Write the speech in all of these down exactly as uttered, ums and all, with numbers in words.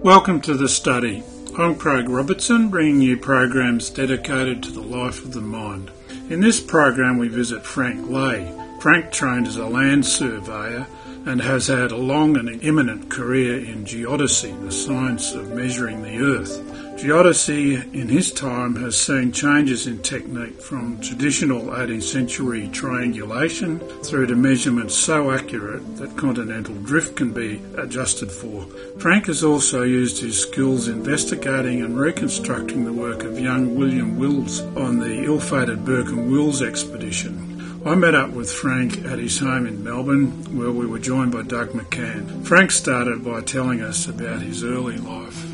Welcome to The Study. I'm Craig Robertson, bringing you programs dedicated to the life of the mind. In this program we visit Frank Ley. Frank trained as a land surveyor and has had a long and eminent career in geodesy, the science of measuring the earth. Geodesy in his time has seen changes in technique from traditional eighteenth century triangulation through to measurements so accurate that continental drift can be adjusted for. Frank has also used his skills investigating and reconstructing the work of young William Wills on the ill-fated Burke and Wills expedition. I met up with Frank at his home in Melbourne, where we were joined by Doug McCann. Frank started by telling us about his early life.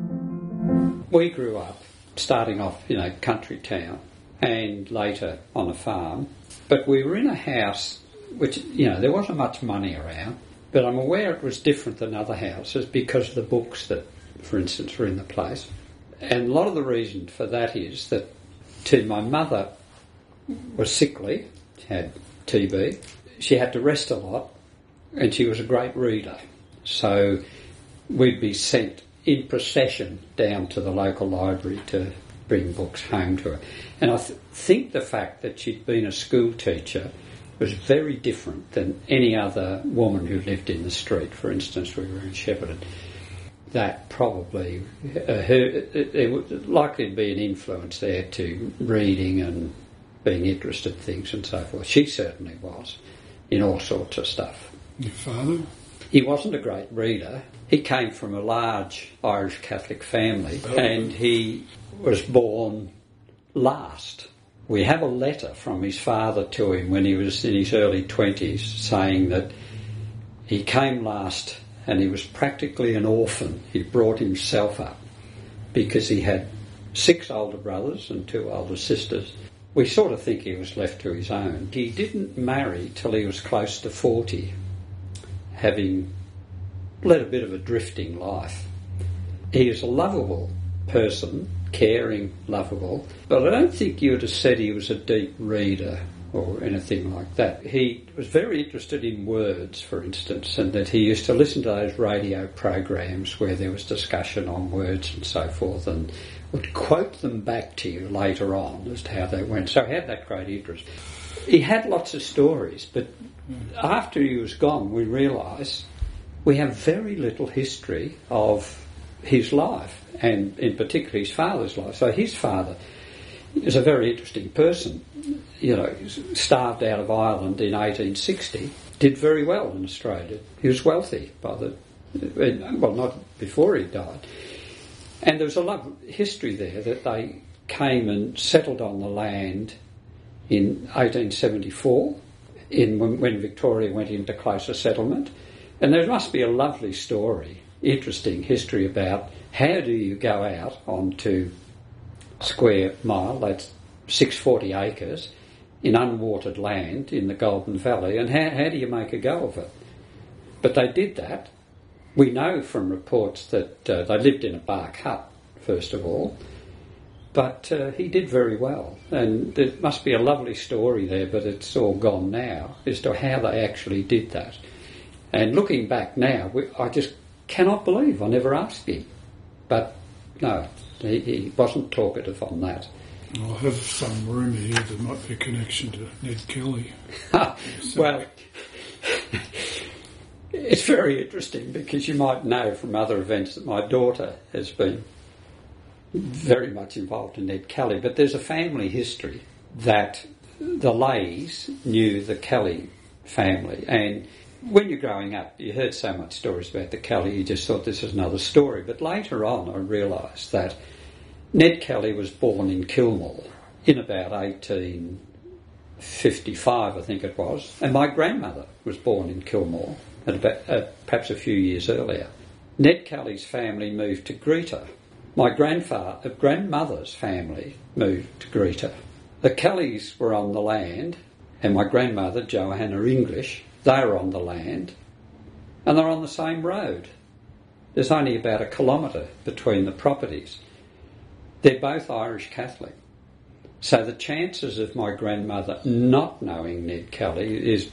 We grew up starting off in a country town and later on a farm, but we were in a house which, you know, there wasn't much money around, but I'm aware it was different than other houses because of the books that, for instance, were in the place. And a lot of the reason for that is that to my mother was sickly, had T B, she had to rest a lot, and she was a great reader. So we'd be sent in procession down to the local library to bring books home to her. And I th- think the fact that she'd been a school teacher was very different than any other woman who lived in the street. For instance, we were in Shepparton. That probably, uh, her, there would likely be an influence there to reading and being interested in things and so forth. She certainly was, in all sorts of stuff. Your father? He wasn't a great reader. He came from a large Irish Catholic family, and he was born last. We have a letter from his father to him when he was in his early twenties saying that he came last and he was practically an orphan. He brought himself up because he had six older brothers and two older sisters. We sort of think he was left to his own. He didn't marry till he was close to forty, having led a bit of a drifting life. He is a lovable person, caring, lovable, but I don't think you would have said he was a deep reader or anything like that. He was very interested in words, for instance, and that he used to listen to those radio programs where there was discussion on words and so forth, and would quote them back to you later on as to how they went. So he had that great interest. He had lots of stories, but after he was gone, we realised we have very little history of his life, and in particular his father's life. So his father is a very interesting person. You know, starved out of Ireland in eighteen sixty, did very well in Australia. He was wealthy by the, well, not before he died. And there was a lot of history there that they came and settled on the land in eighteen seventy-four, in when, when Victoria went into closer settlement. And there must be a lovely story, interesting history about how do you go out onto square mile, that's six hundred forty acres, in unwatered land in the Golden Valley, and how, how do you make a go of it? But they did that. We know from reports that uh, they lived in a bark hut, first of all, but uh, he did very well. And there must be a lovely story there, but it's all gone now, as to how they actually did that. And looking back now, we, I just cannot believe I never asked him. But no, he, he wasn't talkative on that. I have some rumour here there might be a connection to Ned Kelly. Well, it's very interesting because you might know from other events that my daughter has been very much involved in Ned Kelly, but there's a family history that the Leys knew the Kelly family, and when you're growing up, you heard so much stories about the Kelly, you just thought this was another story. But later on, I realised that Ned Kelly was born in Kilmore in about eighteen fifty-five, I think it was, and my grandmother was born in Kilmore at about, uh, perhaps a few years earlier. Ned Kelly's family moved to Greta. My grandfather, uh, grandmother's family moved to Greta. The Kellys were on the land, and my grandmother, Johanna English, they were on the land, and they're on the same road. There's only about a kilometre between the properties. They're both Irish Catholic. So the chances of my grandmother not knowing Ned Kelly is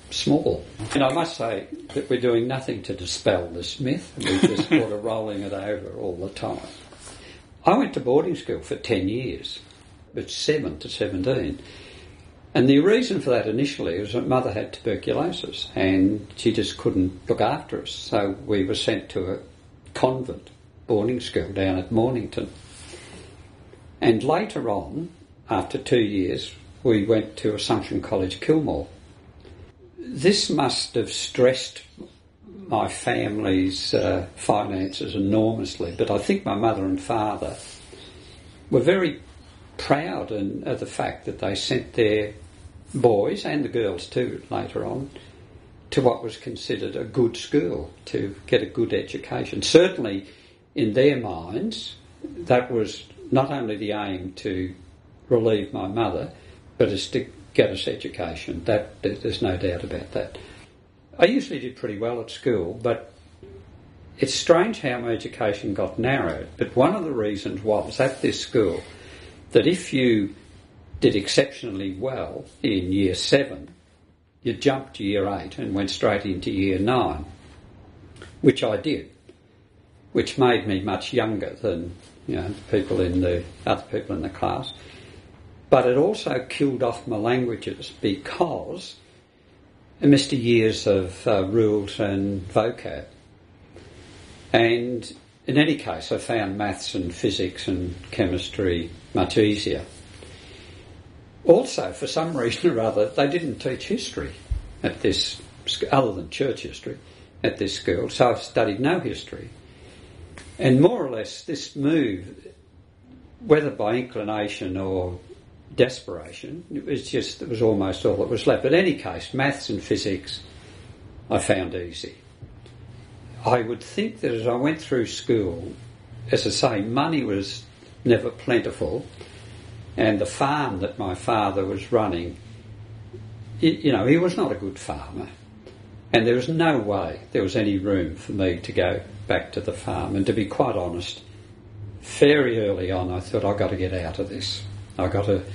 small. And I must say that we're doing nothing to dispel this myth. We're just sort of rolling it over all the time. I went to boarding school for ten years, but seven to seventeen. And the reason for that initially was that mother had tuberculosis and she just couldn't look after us. So we were sent to a convent boarding school down at Mornington. And later on, after two years, we went to Assumption College, Kilmore. This must have stressed my family's uh, finances enormously, but I think my mother and father were very proud in, of the fact that they sent their boys, and the girls too later on, to what was considered a good school, to get a good education. Certainly in their minds, that was not only the aim to relieve my mother, but as to get us education. That, there's no doubt about that. I usually did pretty well at school, but it's strange how my education got narrowed. But one of the reasons was, at this school, that if you did exceptionally well in year seven, you jumped to year eight and went straight into year nine, which I did, which made me much younger than, you know, people in the other people in the class. But it also killed off my languages because I missed years of uh, rules and vocab. And in any case, I found maths and physics and chemistry much easier. Also, for some reason or other, they didn't teach history at this, other than church history, at this school, so I studied no history. And more or less, this move, whether by inclination or desperation, it was just, it was almost all that was left. But in any case, maths and physics I found easy. I would think that as I went through school, as I say, money was never plentiful, and the farm that my father was running, you know, he was not a good farmer, and there was no way there was any room for me to go back to the farm. And to be quite honest, very early on I thought, I've got to get out of this. I've got to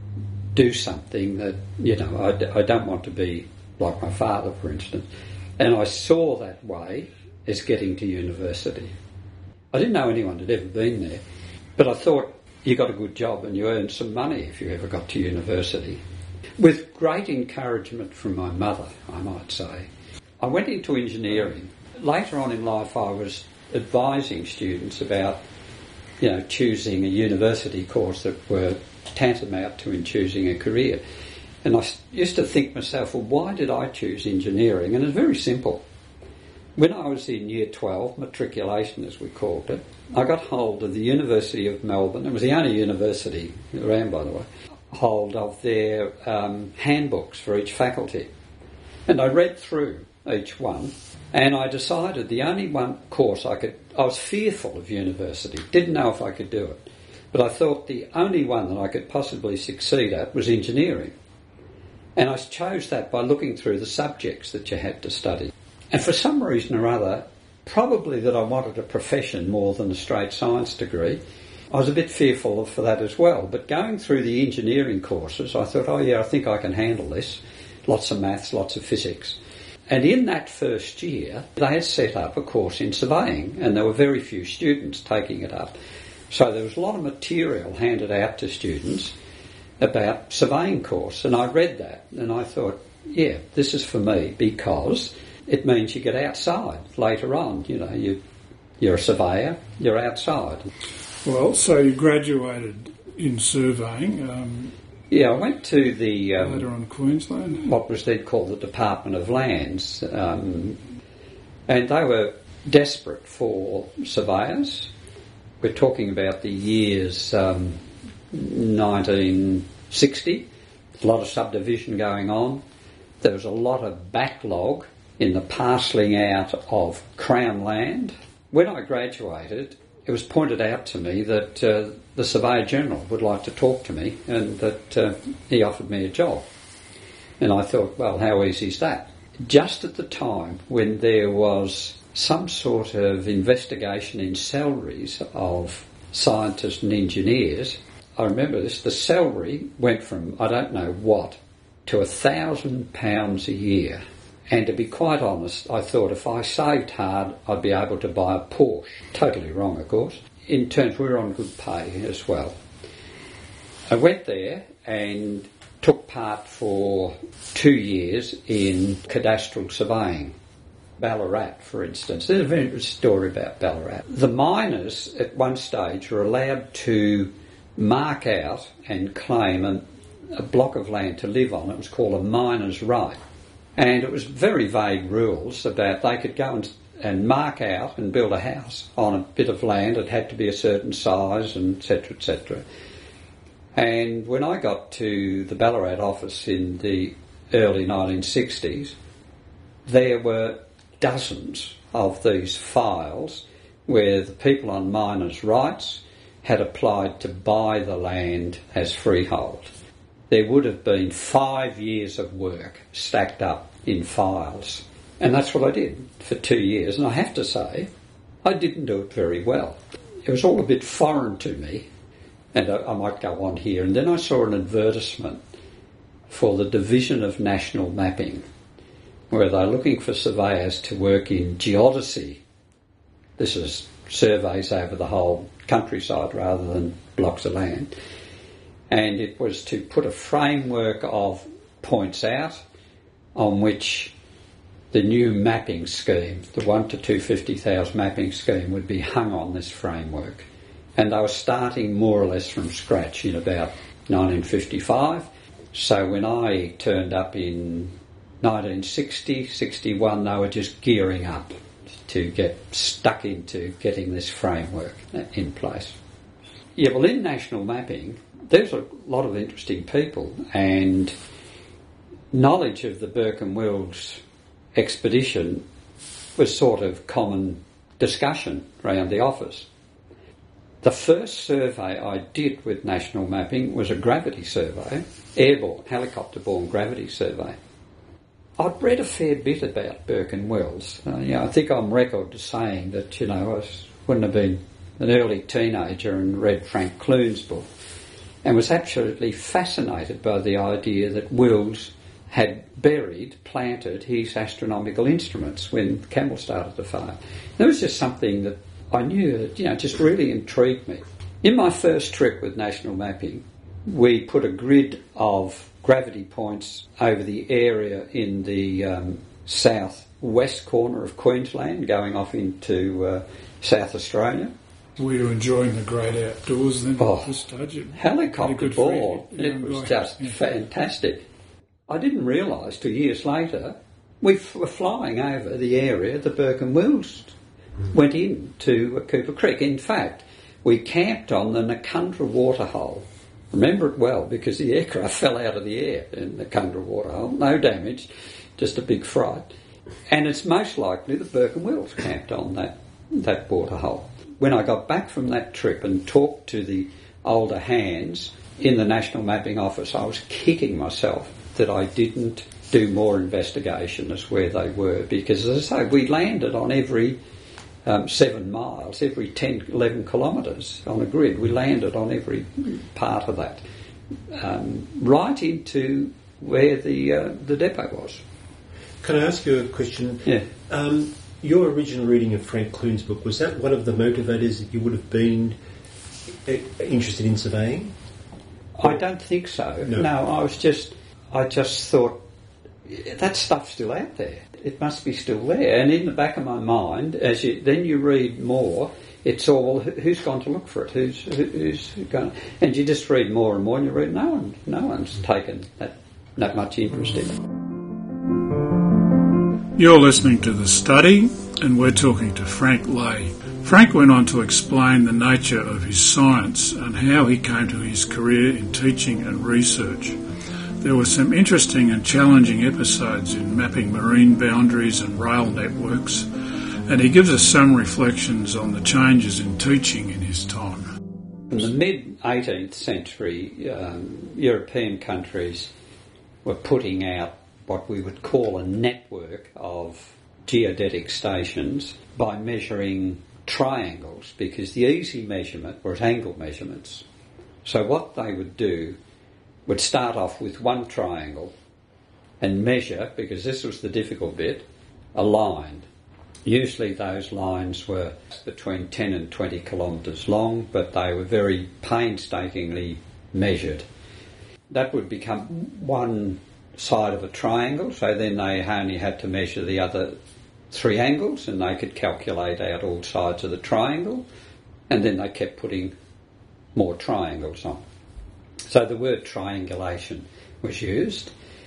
do something that, you know, I, I don't want to be like my father, for instance. And I saw that way as getting to university. I didn't know anyone had ever been there, but I thought, you got a good job and you earned some money if you ever got to university. With great encouragement from my mother, I might say, I went into engineering. Later on in life I was advising students about, you know, choosing a university course that were tantamount to in choosing a career. And I used to think myself, well, why did I choose engineering? And it's very simple. When I was in year twelve, matriculation as we called it, I got hold of the University of Melbourne, it was the only university around by the way, hold of their um, handbooks for each faculty. And I read through each one, and I decided the only one course I could, I was fearful of university, didn't know if I could do it, but I thought the only one that I could possibly succeed at was engineering. And I chose that by looking through the subjects that you had to study. And for some reason or other, probably that I wanted a profession more than a straight science degree, I was a bit fearful of for that as well. But going through the engineering courses, I thought, oh yeah, I think I can handle this. Lots of maths, lots of physics. And in that first year, they had set up a course in surveying, and there were very few students taking it up. So there was a lot of material handed out to students about surveying course, and I read that, and I thought, yeah, this is for me, because it means you get outside later on. You know, you, you're a surveyor, you're outside. Well, so you graduated in surveying. Um, yeah, I went to the... Um, later on Queensland. What was then called the Department of Lands. Um, and they were desperate for surveyors. We're talking about the years um, nineteen sixty. A lot of subdivision going on. There was a lot of backlog in the parcelling out of Crown land. When I graduated, it was pointed out to me that uh, the Surveyor General would like to talk to me, and that uh, he offered me a job. And I thought, well, how easy is that? Just at the time when there was some sort of investigation in salaries of scientists and engineers, I remember this, the salary went from I don't know what to a thousand pounds a year. And to be quite honest, I thought if I saved hard, I'd be able to buy a Porsche. Totally wrong, of course. In terms, we were on good pay as well. I went there and took part for two years in cadastral surveying. Ballarat, for instance. There's a very good story about Ballarat. The miners at one stage were allowed to mark out and claim an, a block of land to live on. It was called a miner's right. And it was very vague rules about they could go and, and mark out and build a house on a bit of land. It had to be a certain size, and et cetera, et cetera. And when I got to the Ballarat office in the early nineteen sixties, there were dozens of these files where the people on miners' rights had applied to buy the land as freehold. There would have been five years of work stacked up in files. And that's what I did for two years. And I have to say, I didn't do it very well. It was all a bit foreign to me. And I, I might go on here. And then I saw an advertisement for the Division of National Mapping, where they're looking for surveyors to work in geodesy. This is surveys over the whole countryside rather than blocks of land. And it was to put a framework of points out on which the new mapping scheme, the one to two hundred fifty thousand mapping scheme, would be hung on this framework. And they were starting more or less from scratch in about nineteen fifty-five. So when I turned up in nineteen sixty, sixty-one, they were just gearing up to get stuck into getting this framework in place. Yeah, well, in national mapping, there's a lot of interesting people, and knowledge of the Burke and Wills expedition was sort of common discussion around the office. The first survey I did with national mapping was a gravity survey, airborne, helicopter-borne gravity survey. I'd read a fair bit about Burke and Wills. Uh, you know, I think I'm record saying that, you know, I wouldn't have been an early teenager and read Frank Clune's book, and was absolutely fascinated by the idea that Wills had buried, planted his astronomical instruments when Campbell started to fail. There was just something that I knew that, you know, just really intrigued me. In my first trip with national mapping, we put a grid of gravity points over the area in the um, south-west corner of Queensland, going off into uh, South Australia. Were you enjoying the great outdoors then oh, at this stage? Helicopter ball. It was like, just yeah. fantastic. I didn't realise till years later we f- were flying over the area the Burke and Wills mm. went in to uh, Cooper Creek. In fact, we camped on the Nakundra waterhole. Remember it well because the aircraft fell out of the air in the Nakundra waterhole. No damage, just a big fright. And it's most likely that Burke and Wills camped on that, that waterhole. When I got back from that trip and talked to the older hands in the National Mapping Office, I was kicking myself that I didn't do more investigation as where they were, because, as I say, we landed on every um, seven miles, every ten, eleven kilometres on a grid. We landed on every part of that, um, right into where the uh, the depot was. Can I ask you a question? Yeah. Um, your original reading of Frank Clune's book, was that one of the motivators that you would have been interested in surveying? I don't think so. No, no I was just... I just thought, that stuff's still out there. It must be still there. And in the back of my mind, as you then you read more, it's all, well, who's gone to look for it? Who's who's going? And you just read more and more, and you read, no one, no one's taken that that much interest in it. You're listening to The Study, and we're talking to Frank Lay. Frank went on to explain the nature of his science and how he came to his career in teaching and research. There were some interesting and challenging episodes in mapping marine boundaries and rail networks, and he gives us some reflections on the changes in teaching in his time. In the mid-eighteenth century, um, European countries were putting out what we would call a network of geodetic stations by measuring triangles, because the easy measurement was angle measurements. So what they would do would start off with one triangle and measure, because this was the difficult bit, a line. Usually those lines were between ten and twenty kilometres long, but they were very painstakingly measured. That would become one side of a triangle, so then they only had to measure the other three angles, and they could calculate out all sides of the triangle, and then they kept putting more triangles on. So the word triangulation was used,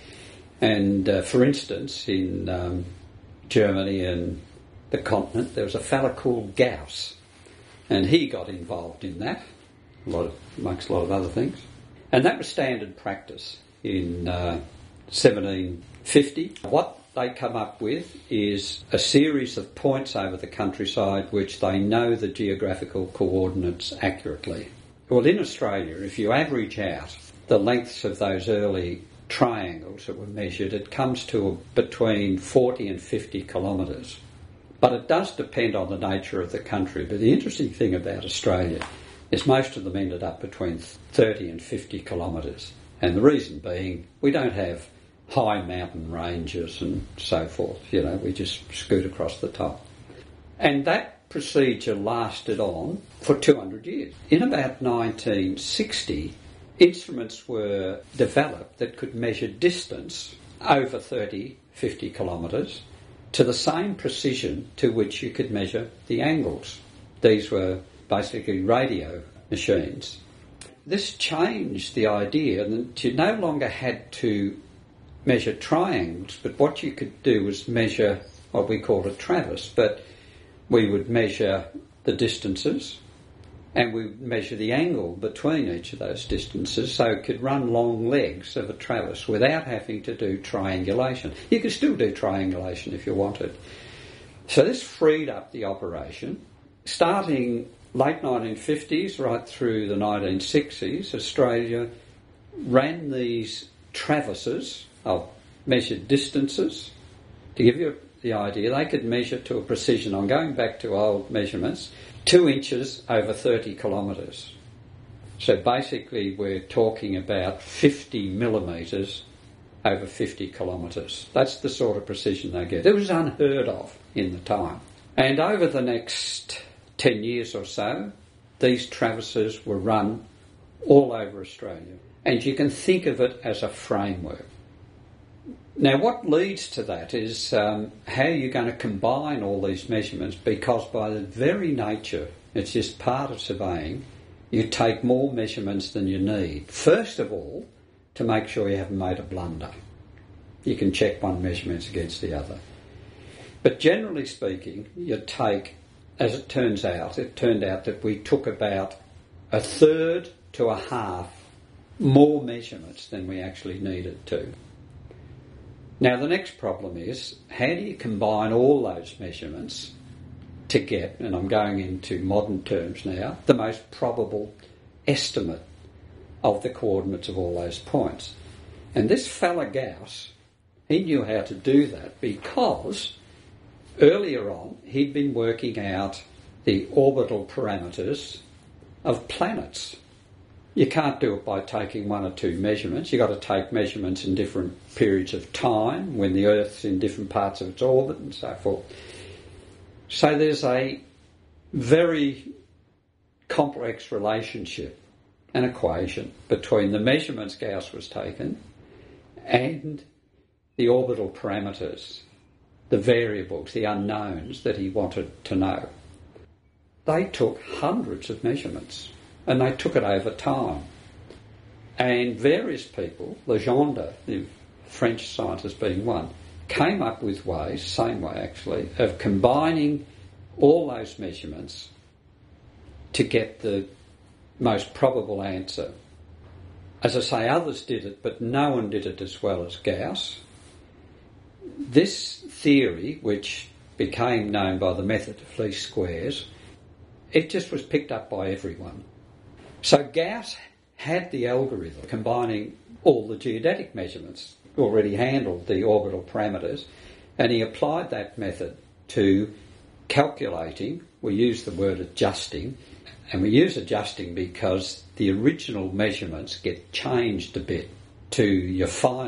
and uh, for instance, in um, Germany and the continent, there was a fella called Gauss, and he got involved in that, a lot of, amongst a lot of other things, and that was standard practice in uh, seventeen fifty. What they come up with is a series of points over the countryside which they know the geographical coordinates accurately. Well, in Australia, if you average out the lengths of those early triangles that were measured, it comes to between forty and fifty kilometres. But it does depend on the nature of the country. But the interesting thing about Australia is most of them ended up between thirty and fifty kilometres. And the reason being, we don't have high mountain ranges and so forth. You know, we just scoot across the top. And that procedure lasted on for two hundred years. In about nineteen sixty, instruments were developed that could measure distance over thirty, fifty kilometres to the same precision to which you could measure the angles. These were basically radio machines. This changed the idea that you no longer had to measure triangles, but what you could do was measure what we called a traverse, but we would measure the distances and we would measure the angle between each of those distances, so it could run long legs of a traverse without having to do triangulation. You could still do triangulation if you wanted. So this freed up the operation. Starting late nineteen fifties right through the nineteen sixties, Australia ran these traverses of measured distances. To give you the idea, they could measure to a precision, I'm going back to old measurements, two inches over thirty kilometres. So basically we're talking about fifty millimetres over fifty kilometres. That's the sort of precision they get. It was unheard of in the time. And over the next ten years or so, these traverses were run all over Australia. And you can think of it as a framework. Now, what leads to that is um, how you're going to combine all these measurements, because by the very nature, it's just part of surveying, you take more measurements than you need. First of all, to make sure you haven't made a blunder. You can check one measurement against the other. But generally speaking, you take, as it turns out, it turned out that we took about a third to a half more measurements than we actually needed to. Now, the next problem is, how do you combine all those measurements to get, and I'm going into modern terms now, the most probable estimate of the coordinates of all those points? And this fella Gauss, he knew how to do that because earlier on he'd been working out the orbital parameters of planets. You can't do it by taking one or two measurements. You've got to take measurements in different periods of time, when the Earth's in different parts of its orbit and so forth. So there's a very complex relationship, an equation, between the measurements Gauss was taken and the orbital parameters, the variables, the unknowns that he wanted to know. They took hundreds of measurements. And they took it over time. And various people, Legendre, the French scientist being one, came up with ways, same way actually, of combining all those measurements to get the most probable answer. As I say, others did it, but no one did it as well as Gauss. This theory, which became known by the method of least squares, it just was picked up by everyone. So Gauss had the algorithm combining all the geodetic measurements, already handled the orbital parameters, and he applied that method to calculating. We use the word adjusting, and we use adjusting because the original measurements get changed a bit to your final,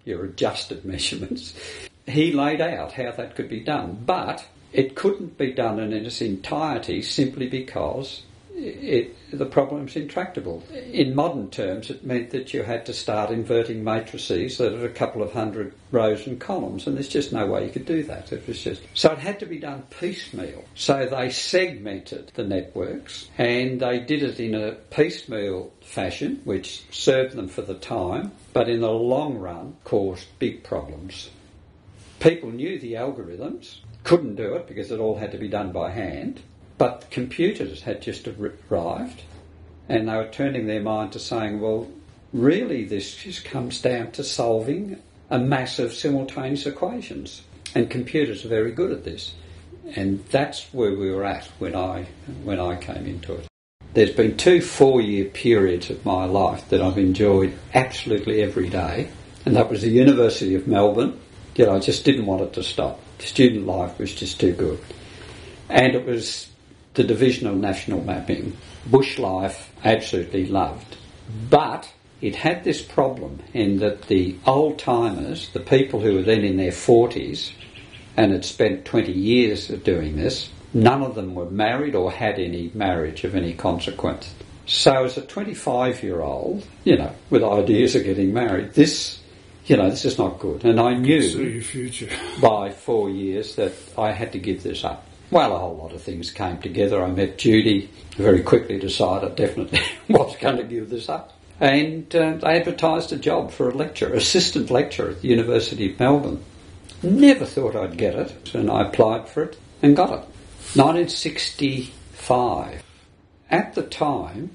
your adjusted measurements. He laid out how that could be done, but it couldn't be done in its entirety simply because it, the problem's intractable. In modern terms, it meant that you had to start inverting matrices that had a couple of hundred rows and columns, and there's just no way you could do that. It was just so it had to be done piecemeal. So they segmented the networks, and they did it in a piecemeal fashion, which served them for the time, but in the long run caused big problems. People knew the algorithms, couldn't do it because it all had to be done by hand, but computers had just arrived, and they were turning their mind to saying, well, really this just comes down to solving a mass of simultaneous equations, and computers are very good at this. And that's where we were at when I when I came into it. There's been two four-year periods of my life that I've enjoyed absolutely every day, and that was the University of Melbourne. You know, I just didn't want it to stop. Student life was just too good. And it was the Division of National Mapping. Bush life, absolutely loved. But it had this problem in that the old-timers, the people who were then in their forties and had spent twenty years of doing this, none of them were married or had any marriage of any consequence. So as a twenty-five-year-old, you know, with ideas of getting married, this, you know, this is not good. And I knew See your future. by four years that I had to give this up. Well, a whole lot of things came together. I met Judy, very quickly decided I definitely was going to give this up. And uh, I advertised a job for a lecturer, assistant lecturer at the University of Melbourne. Never thought I'd get it, and I applied for it and got it. nineteen sixty-five. At the time,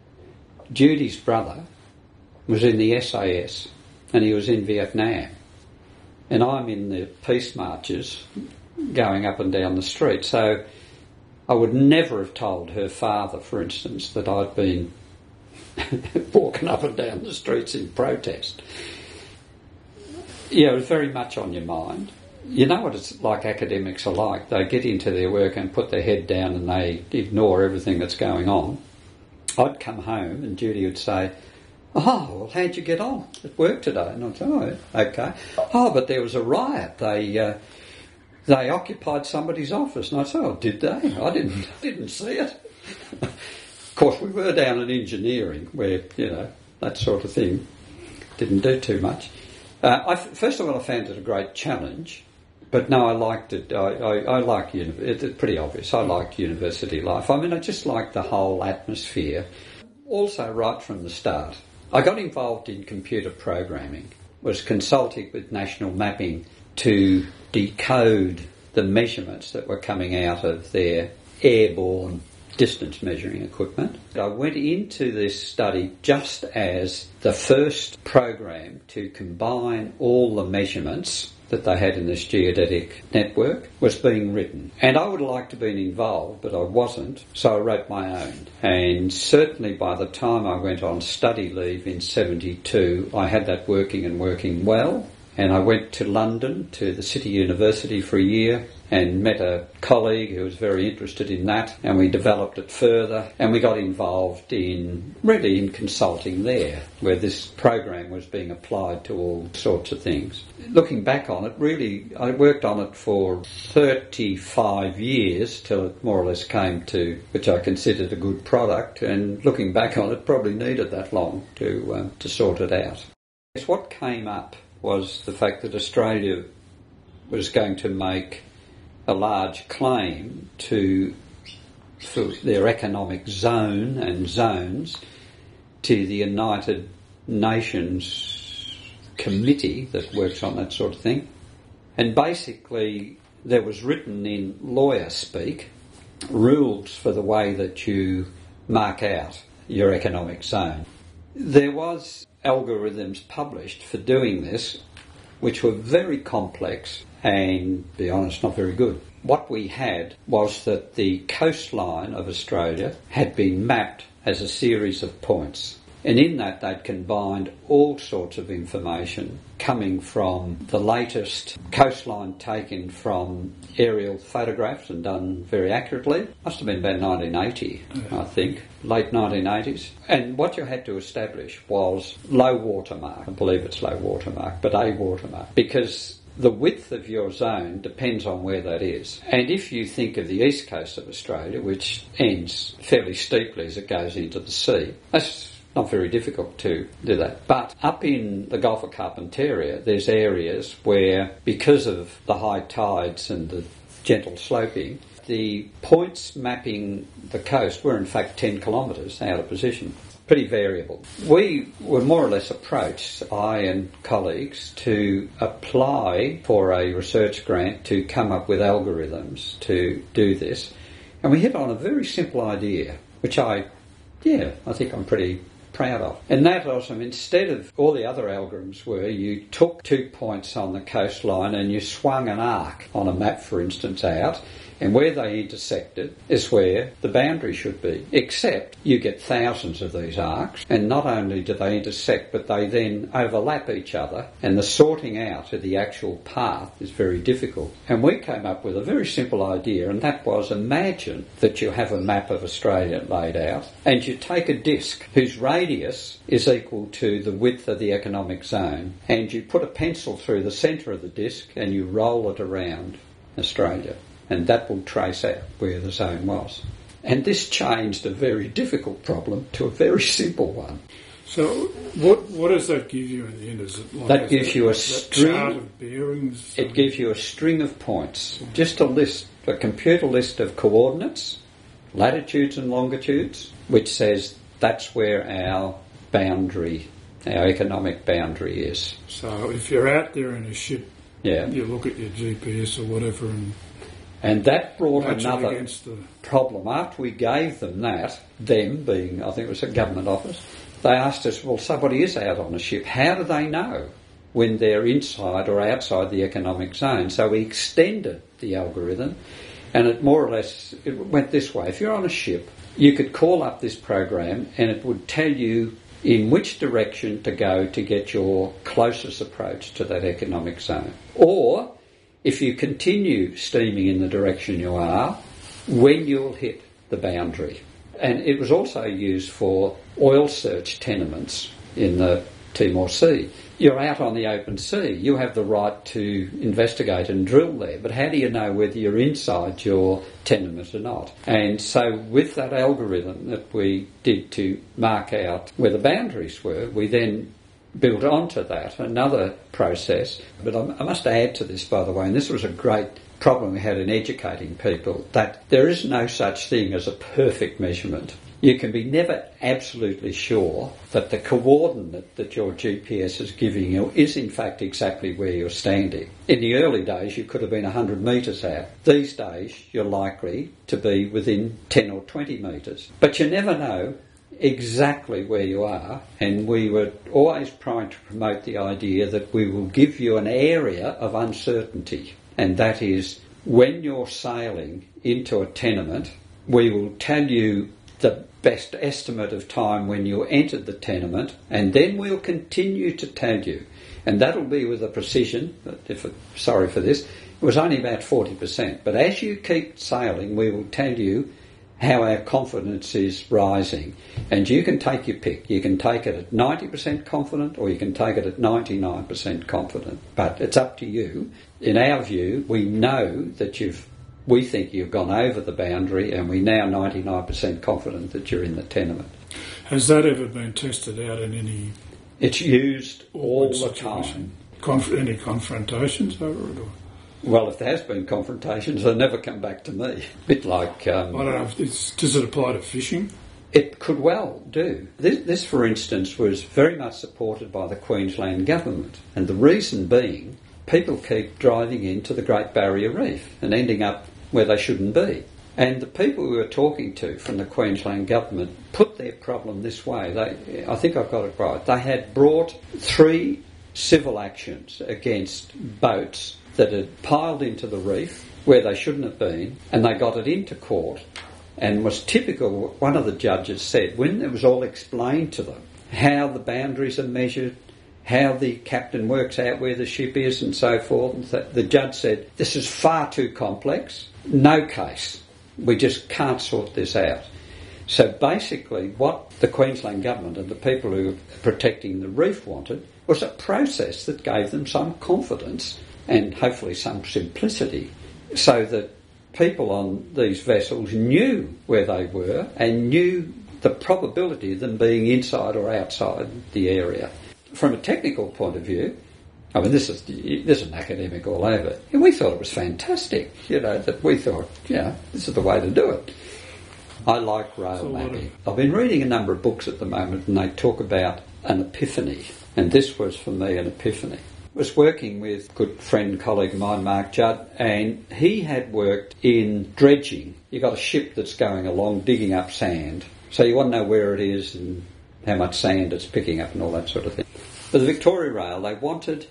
Judy's brother was in the S A S and he was in Vietnam. And I'm in the peace marches going up and down the street. So I would never have told her father, for instance, that I'd been walking up and down the streets in protest. Yeah, it was very much on your mind. You know what it's like academics are like. They get into their work and put their head down and they ignore everything that's going on. I'd come home and Judy would say, oh, well, how'd you get on at work today? And I'd say, oh, okay. Oh, but there was a riot. They uh, they occupied somebody's office. And I'd say, oh, did they? I didn't, didn't see it. Of course, we were down in engineering where, you know, that sort of thing didn't do too much. Uh, I, first of all, I found it a great challenge. But no, I liked it. I, I, I like uni- it's pretty obvious. I liked university life. I mean, I just liked the whole atmosphere. Also, right from the start, I got involved in computer programming, was consulting with National Mapping to decode the measurements that were coming out of their airborne distance measuring equipment. I went into this study just as the first program to combine all the measurements that they had in this geodetic network was being written. And I would have liked to have been involved, but I wasn't, so I wrote my own. And certainly by the time I went on study leave in seventy-two, I had that working and working well. And I went to London, to the City University for a year, and met a colleague who was very interested in that, and we developed it further, and we got involved in, really in consulting there, where this program was being applied to all sorts of things. Looking back on it, really, I worked on it for thirty-five years, till it more or less came to, which I considered a good product, and looking back on it, probably needed that long to, um, to sort it out. Yes, what came up was the fact that Australia was going to make a large claim to their economic zone and zones to the United Nations committee that works on that sort of thing. And basically there was written in lawyer speak rules for the way that you mark out your economic zone. There was algorithms published for doing this, which were very complex and, to be honest, not very good. What we had was that the coastline of Australia had been mapped as a series of points. And in that they'd combined all sorts of information coming from the latest coastline taken from aerial photographs and done very accurately. Must have been about nineteen eighty, I think, late nineteen eighties. And what you had to establish was low water mark. I believe it's low water mark, but a watermark. Because the width of your zone depends on where that is. And if you think of the east coast of Australia, which ends fairly steeply as it goes into the sea, that's not very difficult to do that. But up in the Gulf of Carpentaria, there's areas where, because of the high tides and the gentle sloping, the points mapping the coast were in fact ten kilometres out of position. Pretty variable. We were more or less approached, I and colleagues, to apply for a research grant to come up with algorithms to do this. And we hit on a very simple idea, which I, yeah, I think I'm pretty proud of. And that was, I mean, instead of all the other algorithms were, you took two points on the coastline and you swung an arc on a map, for instance, out, and where they intersected is where the boundary should be. Except you get thousands of these arcs, and not only do they intersect, but they then overlap each other, and the sorting out of the actual path is very difficult. And we came up with a very simple idea, and that was, imagine that you have a map of Australia laid out, and you take a disc whose radius is equal to the width of the economic zone, and you put a pencil through the centre of the disc and you roll it around Australia. And that will trace out where the zone was. And this changed a very difficult problem to a very simple one. So what what does that give you in the end? Is it like that gives that, you a that string chart of bearings? It gives you a string of points. Just a list, a computer list of coordinates, latitudes and longitudes, which says that's where our boundary, our economic boundary is. So if you're out there in a ship, yeah. you look at your G P S or whatever and And that brought Match another the... problem. After we gave them that, them being, I think it was a government office, they asked us, well, somebody is out on a ship. How do they know when they're inside or outside the economic zone? So we extended the algorithm, and it more or less it went this way. If you're on a ship, you could call up this program and it would tell you in which direction to go to get your closest approach to that economic zone. Or if you continue steaming in the direction you are, when you'll hit the boundary. And it was also used for oil search tenements in the Timor Sea. You're out on the open sea. You have the right to investigate and drill there. But how do you know whether you're inside your tenement or not? And so with that algorithm that we did to mark out where the boundaries were, we then built onto that another process. But I must add to this, by the way, and this was a great problem we had in educating people, that there is no such thing as a perfect measurement. You can be never absolutely sure that the coordinate that your G P S is giving you is in fact exactly where you're standing. In the early days you could have been one hundred metres out. These days you're likely to be within ten or twenty metres. But you never know exactly where you are, and we were always trying to promote the idea that we will give you an area of uncertainty, and that is when you're sailing into a tenement, we will tell you the best estimate of time when you entered the tenement, and then we'll continue to tell you, and that'll be with a precision, if, sorry for this, it was only about forty percent, but as you keep sailing we will tell you how our confidence is rising. And you can take your pick. You can take it at ninety percent confident or you can take it at ninety-nine percent confident. But it's up to you. In our view, we know that you've, we think you've gone over the boundary, and we're now ninety-nine percent confident that you're in the tenement. Has that ever been tested out in any... It's used all the time. Conf- any confrontations over it? Or? Well, if there has been confrontations, they'll never come back to me. A bit like... Um, I don't know, if it's, does it apply to fishing? It could well do. This, this, for instance, was very much supported by the Queensland government. And the reason being, people keep driving into the Great Barrier Reef and ending up where they shouldn't be. And the people we were talking to from the Queensland government put their problem this way. They, I think I've got it right. They had brought three civil actions against boats that had piled into the reef where they shouldn't have been, and they got it into court, and was typical. One of the judges said, when it was all explained to them, how the boundaries are measured, how the captain works out where the ship is and so forth. And the judge said, this is far too complex, no case. We just can't sort this out. So basically what the Queensland Government and the people who were protecting the reef wanted was a process that gave them some confidence and hopefully some simplicity, so that people on these vessels knew where they were and knew the probability of them being inside or outside the area. From a technical point of view, I mean, this is this is an academic all over. And we thought it was fantastic, you know, that we thought, you know, this is the way to do it. I like rail mapping. I've been reading a number of books at the moment and they talk about an epiphany. And this was, for me, an epiphany. I was working with a good friend, colleague of mine, Mark Judd, and he had worked in dredging. You've got a ship that's going along, digging up sand. So you want to know where it is and how much sand it's picking up and all that sort of thing. For the Victoria Rail, they wanted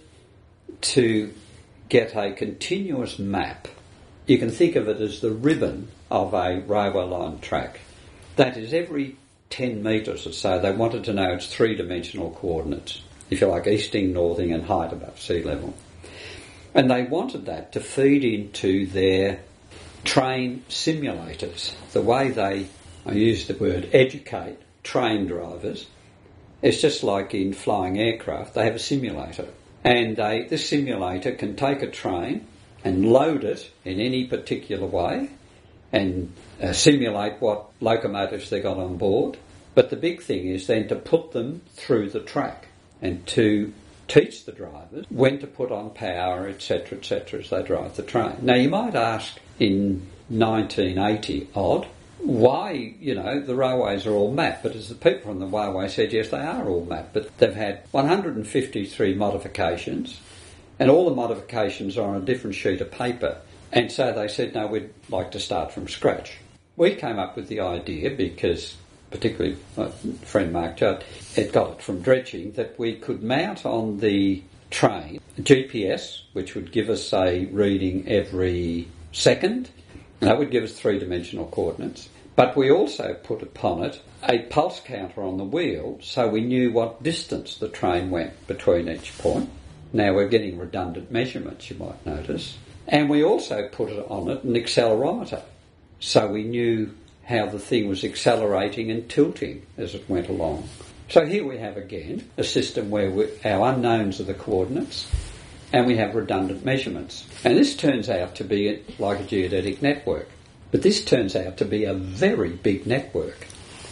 to get a continuous map. You can think of it as the ribbon of a railway line track. That is, every ten metres or so, they wanted to know its three-dimensional coordinates, if you like, easting, northing and height above sea level. And they wanted that to feed into their train simulators. The way they, I use the word, educate train drivers, it's just like in flying aircraft, they have a simulator. And they, this simulator can take a train and load it in any particular way and uh, simulate what locomotives they got on board. But the big thing is then to put them through the track and to teach the drivers when to put on power, et cetera, et cetera, as they drive the train. Now, you might ask in nineteen eighty odd, why, you know, the railways are all mapped. But as the people from the railway said, yes, they are all mapped. But they've had one hundred fifty-three modifications, and all the modifications are on a different sheet of paper. And so they said, no, we'd like to start from scratch. We came up with the idea because, particularly my friend Mark Judd, had got it from dredging, that we could mount on the train a G P S, which would give us a reading every second. And that would give us three-dimensional coordinates. But we also put upon it a pulse counter on the wheel, so we knew what distance the train went between each point. Now we're getting redundant measurements, you might notice. And we also put it on it an accelerometer, so we knew how the thing was accelerating and tilting as it went along. So here we have again a system where we, our unknowns are the coordinates and we have redundant measurements. And this turns out to be like a geodetic network. But this turns out to be a very big network.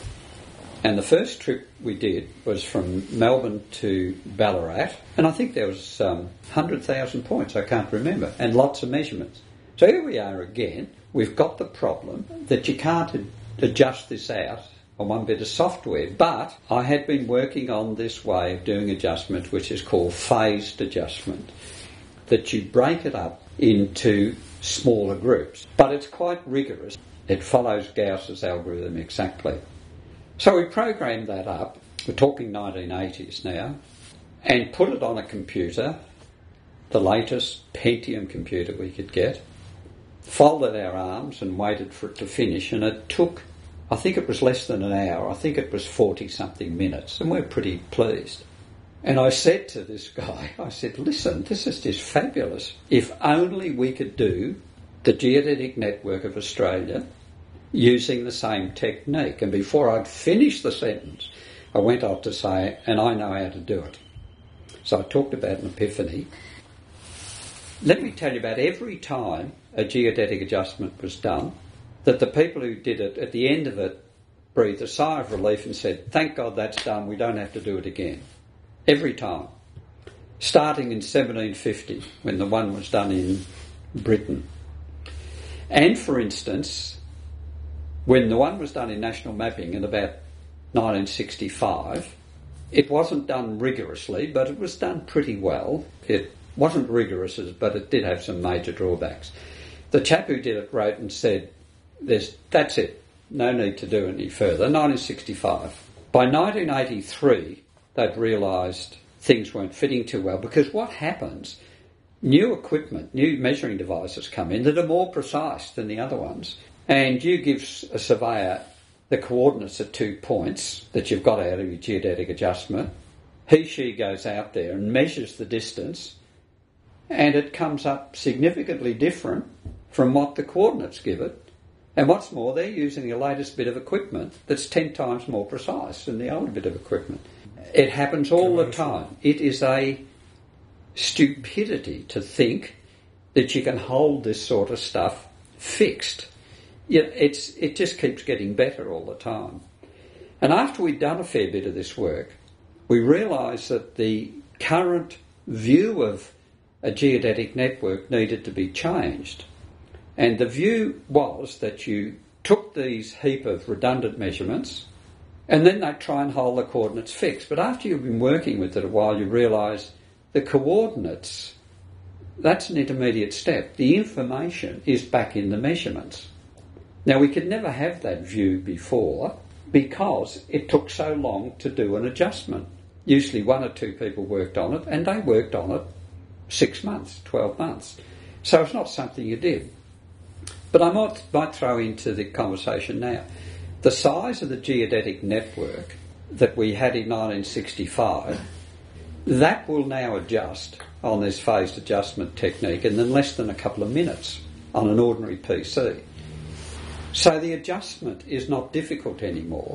And the first trip we did was from Melbourne to Ballarat, and I think there was um, one hundred thousand points, I can't remember, and lots of measurements. So here we are again. We've got the problem that you can't ad- adjust this out on one bit of software, but I had been working on this way of doing adjustment, which is called phased adjustment, that you break it up into smaller groups. But it's quite rigorous. It follows Gauss's algorithm exactly. So we programmed that up, we're talking nineteen eighties now, and put it on a computer, the latest Pentium computer we could get, folded our arms and waited for it to finish, and it took, I think it was less than an hour, I think it was forty-something minutes, and we're pretty pleased. And I said to this guy, I said, listen, this is just fabulous. If only we could do the geodetic network of Australia using the same technique. And before I'd finished the sentence, I went on to say, and I know how to do it. So I talked about an epiphany. Let me tell you about every time a geodetic adjustment was done, that the people who did it, at the end of it, breathed a sigh of relief and said, thank God that's done, we don't have to do it again. Every time. Starting in seventeen fifty, when the one was done in Britain. And for instance, when the one was done in national mapping in about nineteen sixty-five, it wasn't done rigorously, but it was done pretty well. It wasn't rigorous, but it did have some major drawbacks. The chap who did it wrote and said, "There's that's it, no need to do any further." nineteen sixty-five. By nineteen eighty-three, they'd realised things weren't fitting too well, because what happens, new equipment, new measuring devices come in that are more precise than the other ones, and you give a surveyor the coordinates are two points that you've got out of your geodetic adjustment. He, she goes out there and measures the distance, and it comes up significantly different from what the coordinates give it. And what's more, they're using the latest bit of equipment that's ten times more precise than the older bit of equipment. It happens all the time. It is a stupidity to think that you can hold this sort of stuff fixed. Yeah, it's, it just keeps getting better all the time. And after we'd done a fair bit of this work, we realised that the current view of a geodetic network needed to be changed. And the view was that you took these heap of redundant measurements and then they try and hold the coordinates fixed. But after you've been working with it a while, you realise the coordinates, that's an intermediate step. The information is back in the measurements. Now, we could never have that view before because it took so long to do an adjustment. Usually one or two people worked on it, and they worked on it six months, twelve months. So it's not something you did. But I might, might throw into the conversation now. The size of the geodetic network that we had in nineteen sixty-five, that will now adjust on this phased adjustment technique in less than a couple of minutes on an ordinary P C. So the adjustment is not difficult anymore.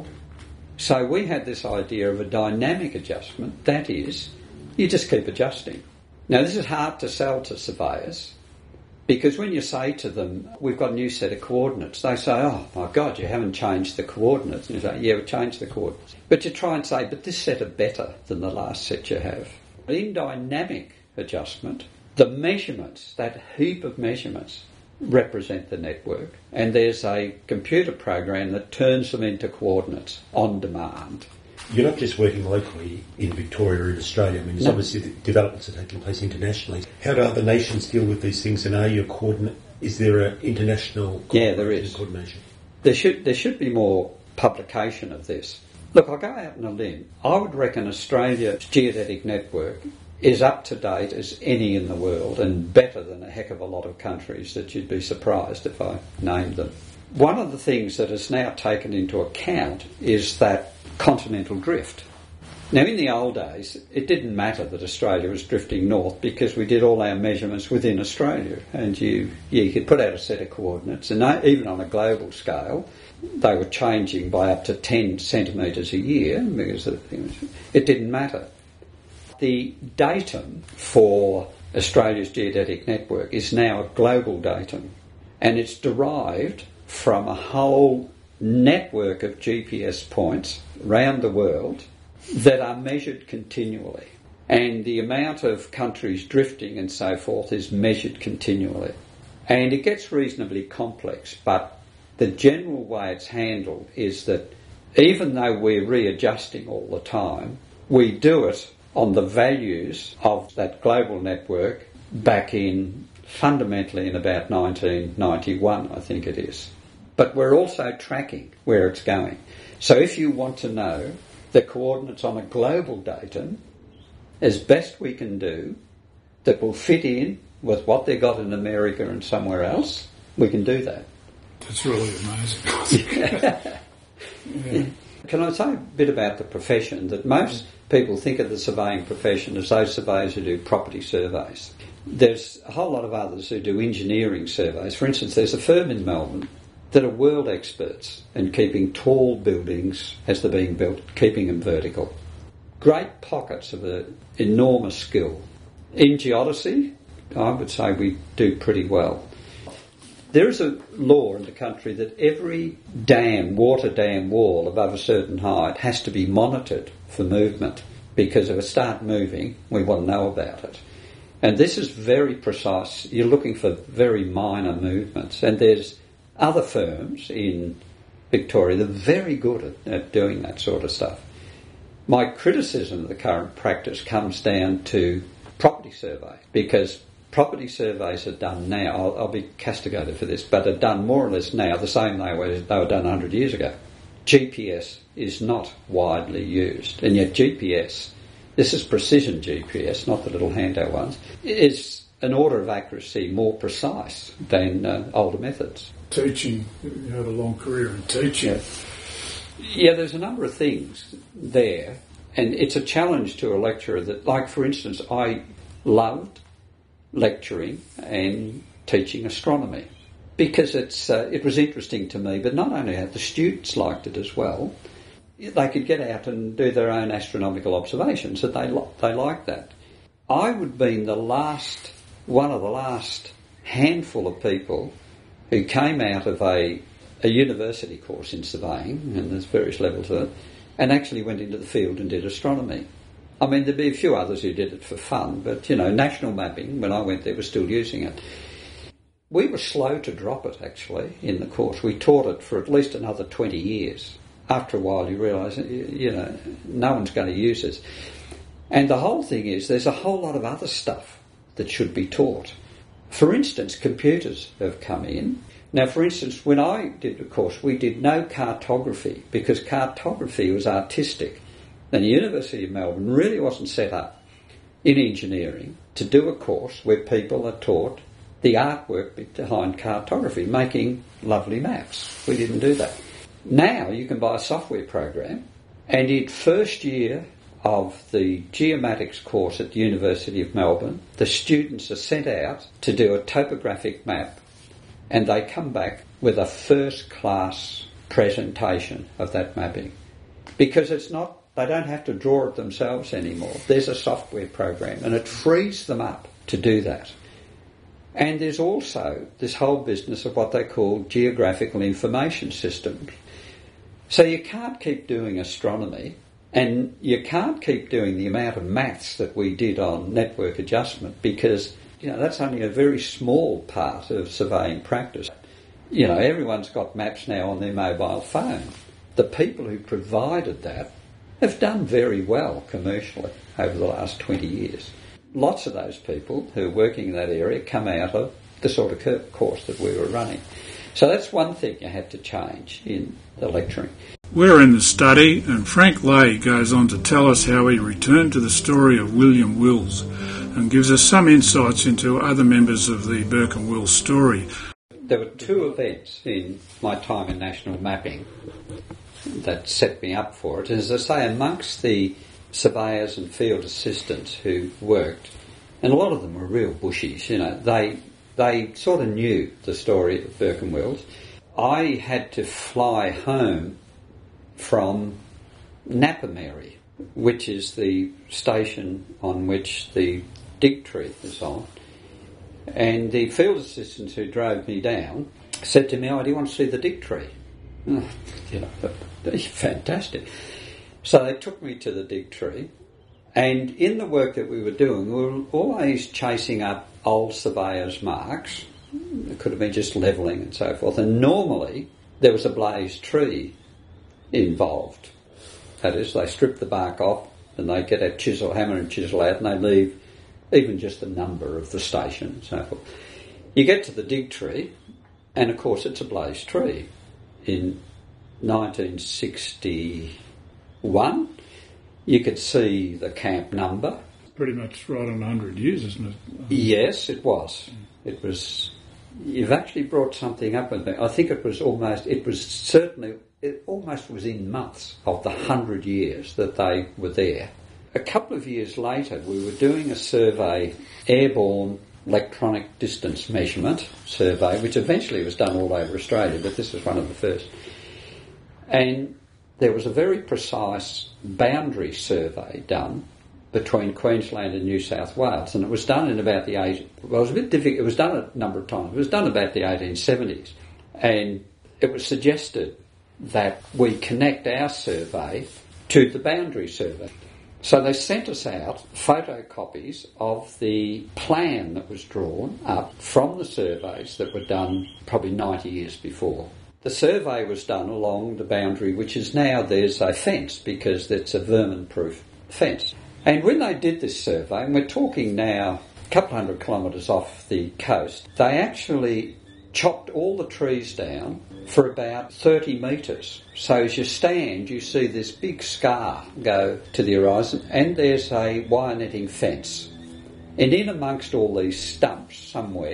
So we had this idea of a dynamic adjustment. That is, you just keep adjusting. Now, this is hard to sell to surveyors because when you say to them, we've got a new set of coordinates, they say, oh, my God, you haven't changed the coordinates. And you say, yeah, we've changed the coordinates. But you try and say, but this set are better than the last set you have. In dynamic adjustment, the measurements, that heap of measurements, represent the network, and there's a computer program that turns them into coordinates on demand. You're not just working locally in Victoria or in Australia. I mean, there's no. obviously developments that are taking place internationally. How do other nations deal with these things, and are you a coordinate? Is there an international yeah, there is. coordination? There should there should be more publication of this. Look, I'll go out on a limb. I would reckon Australia's geodetic network is up to date as any in the world and better than a heck of a lot of countries that you'd be surprised if I named them. One of the things that is now taken into account is that continental drift. Now, in the old days, it didn't matter that Australia was drifting north because we did all our measurements within Australia, and you, you could put out a set of coordinates, and they, even on a global scale, they were changing by up to ten centimetres a year because it didn't matter. The datum for Australia's geodetic network is now a global datum, and it's derived from a whole network of G P S points around the world that are measured continually. And the amount of countries drifting and so forth is measured continually. And it gets reasonably complex, but the general way it's handled is that even though we're readjusting all the time, we do it on the values of that global network back in, fundamentally in about nineteen ninety-one, I think it is. But we're also tracking where it's going. So if you want to know the coordinates on a global datum, as best we can do, that will fit in with what they got in America and somewhere else, we can do that. That's really amazing. yeah. Yeah. Can I say a bit about the profession? That most people think of the surveying profession as those surveyors who do property surveys. There's a whole lot of others who do engineering surveys. For instance, there's a firm in Melbourne that are world experts in keeping tall buildings as they're being built, keeping them vertical. Great pockets of a enormous skill. In geodesy, I would say we do pretty well. There is a law in the country that every dam, water dam wall above a certain height has to be monitored for movement, because if it starts moving, we want to know about it. And this is very precise. You're looking for very minor movements. And there's other firms in Victoria that are very good at, at doing that sort of stuff. My criticism of the current practice comes down to property survey, because property surveys are done now, I'll, I'll be castigated for this, but are done more or less now the same way they were done one hundred years ago. G P S is not widely used, and yet G P S, this is precision G P S, not the little handout ones, is an order of accuracy more precise than uh, older methods. Teaching, you had a long career in teaching. Yeah. Yeah, there's a number of things there, and it's a challenge to a lecturer that, like, for instance, I loved lecturing and teaching astronomy because it's uh, it was interesting to me, but not only that, the students liked it as well. They could get out and do their own astronomical observations, and they, they liked that. I would have been the last, one of the last handful of people who came out of a a university course in surveying, and there's various levels of it, and actually went into the field and did astronomy. I mean, there'd be a few others who did it for fun, but, you know, national mapping, when I went there, was still using it. We were slow to drop it, actually, in the course. We taught it for at least another twenty years. After a while, you realise, you know, no one's going to use it. And the whole thing is, there's a whole lot of other stuff that should be taught. For instance, computers have come in. Now, for instance, when I did the course, we did no cartography because cartography was artistic. And the University of Melbourne really wasn't set up in engineering to do a course where people are taught the artwork behind cartography, making lovely maps. We didn't do that. Now you can buy a software program, and in first year of the geomatics course at the University of Melbourne, the students are sent out to do a topographic map, and they come back with a first-class presentation of that mapping. Because it's not, they don't have to draw it themselves anymore. There's a software program, and it frees them up to do that. And there's also this whole business of what they call geographical information systems. So you can't keep doing astronomy, and you can't keep doing the amount of maths that we did on network adjustment because, you know, that's only a very small part of surveying practice. You know, everyone's got maps now on their mobile phone. The people who provided that have done very well commercially over the last twenty years. Lots of those people who are working in that area come out of the sort of course that we were running. So that's one thing you have to change in the lecturing. We're in the study, and Frank Lay goes on to tell us how he returned to the story of William Wills and gives us some insights into other members of the Burke and Wills story. There were two events in my time in national mapping that set me up for it. As I say, amongst the surveyors and field assistants who worked, and a lot of them were real bushies, you know, they they sort of knew the story of Burke and Wills. I had to fly home from Nappamerri, which is the station on which the Digtree is on, and the field assistants who drove me down said to me, "Oh, do you want to see the Digtree?" Oh, you know, fantastic. So they took me to the Digtree, and in the work that we were doing, we were always chasing up old surveyors' marks. It could have been just levelling and so forth. And normally there was a blazed tree involved. That is, they strip the bark off and they get a chisel, hammer and chisel out, and they leave even just the number of the station and so forth. You get to the Digtree, and of course it's a blazed tree. In nineteen sixty-one, you could see the camp number. Pretty much right on one hundred years, isn't it? Yes, it was. It was. You've actually brought something up with me. I think it was almost, it was certainly, it almost was in months of the hundred years that they were there. A couple of years later, we were doing a survey, airborne electronic distance measurement survey, which eventually was done all over Australia, but this was one of the first. And there was a very precise boundary survey done between Queensland and New South Wales, and it was done in about the eight. Well, it was a bit difficult. It was done a number of times. It was done about the eighteen seventies, and it was suggested that we connect our survey to the boundary survey. So they sent us out photocopies of the plan that was drawn up from the surveys that were done probably ninety years before. The survey was done along the boundary, which is now there's a fence because it's a vermin-proof fence. And when they did this survey, and we're talking now a couple hundred kilometres off the coast, they actually chopped all the trees down for about thirty metres. So as you stand, you see this big scar go to the horizon, and there's a wire netting fence. And in amongst all these stumps somewhere,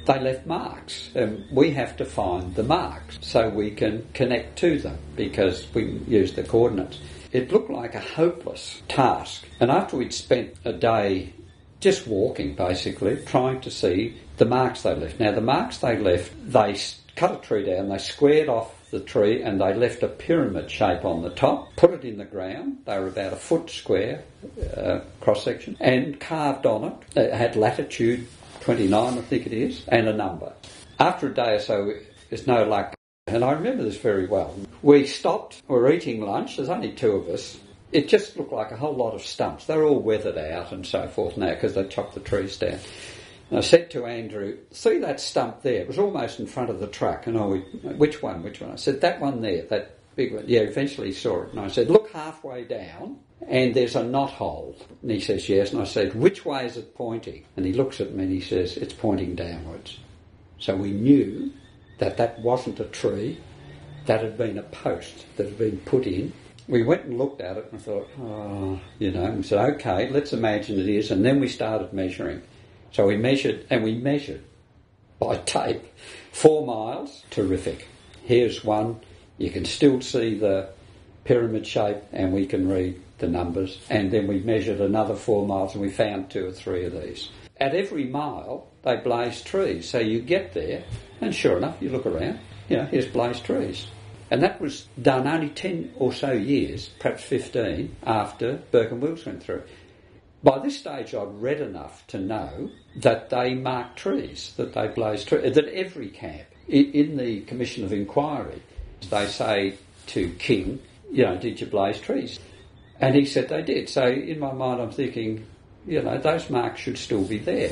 they left marks. And we have to find the marks so we can connect to them because we use the coordinates. It looked like a hopeless task. And after we'd spent a day just walking, basically, trying to see the marks they left. Now, the marks they left, they cut a tree down, they squared off the tree and they left a pyramid shape on the top, put it in the ground. They were about a foot square uh, cross-section and carved on it. It had latitude twenty-nine, I think it is, and a number. After a day or so, there's no luck. And I remember this very well. We stopped, we were eating lunch, there's only two of us. It just looked like a whole lot of stumps. They were all weathered out and so forth now because they chopped the trees down. And I said to Andrew, see that stump there? It was almost in front of the truck. And I went, which one, which one? I said, that one there, that big one. Yeah, eventually he saw it. And I said, look halfway down and there's a knot hole. And he says, yes. And I said, which way is it pointing? And he looks at me and he says, it's pointing downwards. So we knew that that wasn't a tree, that had been a post that had been put in. We went and looked at it and thought, oh, you know, and we said, okay, let's imagine it is. And then we started measuring. So we measured, and we measured by tape, four miles, terrific. Here's one, you can still see the pyramid shape and we can read the numbers. And then we measured another four miles and we found two or three of these. At every mile, they blazed trees. So you get there, and sure enough, you look around, you know, here's blazed trees. And that was done only ten or so years, perhaps fifteen, after Burke and Wills went through. By this stage, I'd read enough to know that they mark trees, that they blaze trees, that every camp, in, in the Commission of Inquiry, they say to King, you know, did you blaze trees? And he said they did. So in my mind, I'm thinking, you know, those marks should still be there.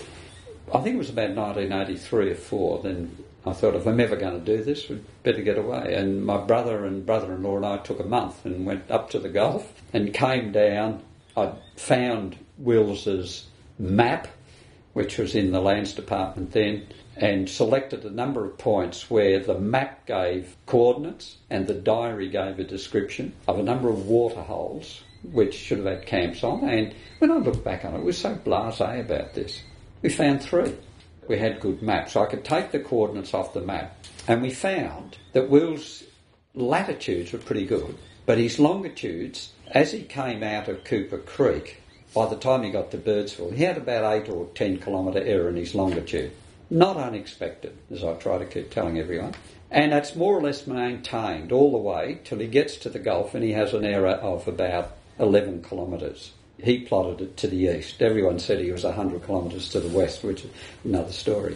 I think it was about nineteen eighty-three or four, then I thought, if I'm ever going to do this, we'd better get away. And my brother and brother-in-law and I took a month and went up to the Gulf and came down. I found Wills's map, which was in the Lands Department then, and selected a number of points where the map gave coordinates and the diary gave a description of a number of water holes which should have had camps on. And when I look back on it, we were so blasé about this. We found three. We had good maps. So I could take the coordinates off the map, and we found that Will's latitudes were pretty good, but his longitudes, as he came out of Cooper Creek, by the time he got to Birdsville, he had about eight or ten kilometre error in his longitude. Not unexpected, as I try to keep telling everyone. And that's more or less maintained all the way till he gets to the Gulf and he has an error of about eleven kilometres. He plotted it to the east. Everyone said he was one hundred kilometres to the west, which is another story.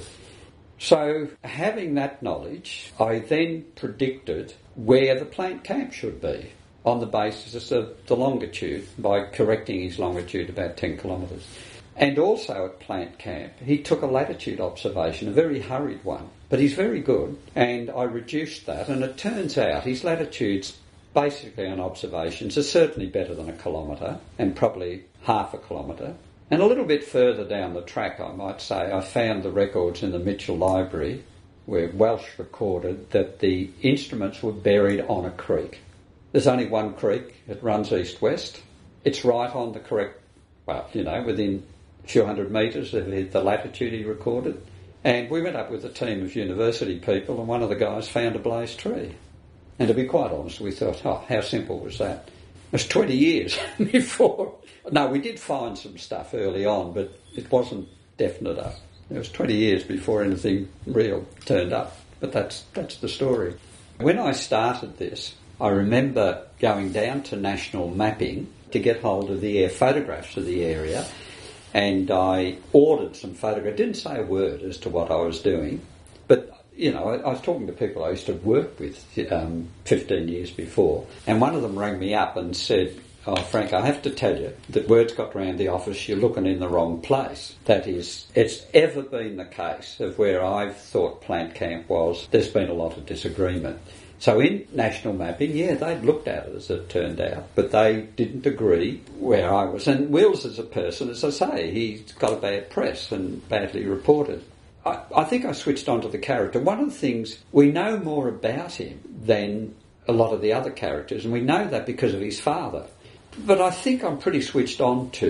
So, having that knowledge, I then predicted where the plant camp should be on the basis of the longitude, by correcting his longitude about ten kilometres. And also at plant camp, he took a latitude observation, a very hurried one, but he's very good, and I reduced that, and it turns out his latitudes, basically on observations, are certainly better than a kilometre, and probably half a kilometre. And a little bit further down the track, I might say, I found the records in the Mitchell Library where Welsh recorded that the instruments were buried on a creek. There's only one creek. It runs east-west. It's right on the correct, well, you know, within a few hundred metres of the latitude he recorded. And we went up with a team of university people, and one of the guys found a blazed tree. And to be quite honest, we thought, oh, how simple was that? It was twenty years before. No, we did find some stuff early on, but it wasn't definite up. It was twenty years before anything real turned up. But that's that's the story. When I started this, I remember going down to National Mapping to get hold of the air photographs of the area, and I ordered some photographs. Didn't say a word as to what I was doing, but you know, I, I was talking to people I used to work with um, fifteen years before, and one of them rang me up and said, oh, Frank, I have to tell you that word's got round the office, you're looking in the wrong place. That is, it's ever been the case of where I've thought plant camp was, there's been a lot of disagreement. So in National Mapping, yeah, they'd looked at it as it turned out, but they didn't agree where I was. And Wills as a person, as I say, he's got a bad press and badly reported. I, I think I switched on to the character. One of the things, we know more about him than a lot of the other characters, and we know that because of his father. But I think I'm pretty switched on to